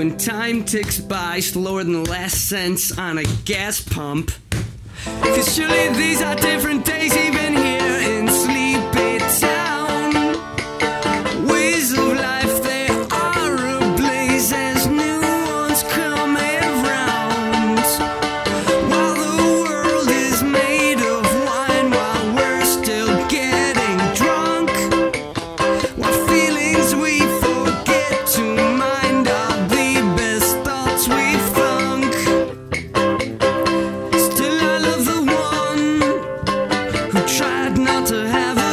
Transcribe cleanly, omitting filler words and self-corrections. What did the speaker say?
when time ticks by slower than the last cents on a gas pump. 'Cause surely these are different days even here in Sleepy Town. Ways of life, they are ablaze as new ones come around. While the world is made of wine, while we're still getting drunk, while feelings we forget to mind are the best thoughts we thunk. Still I love the one who tried not to have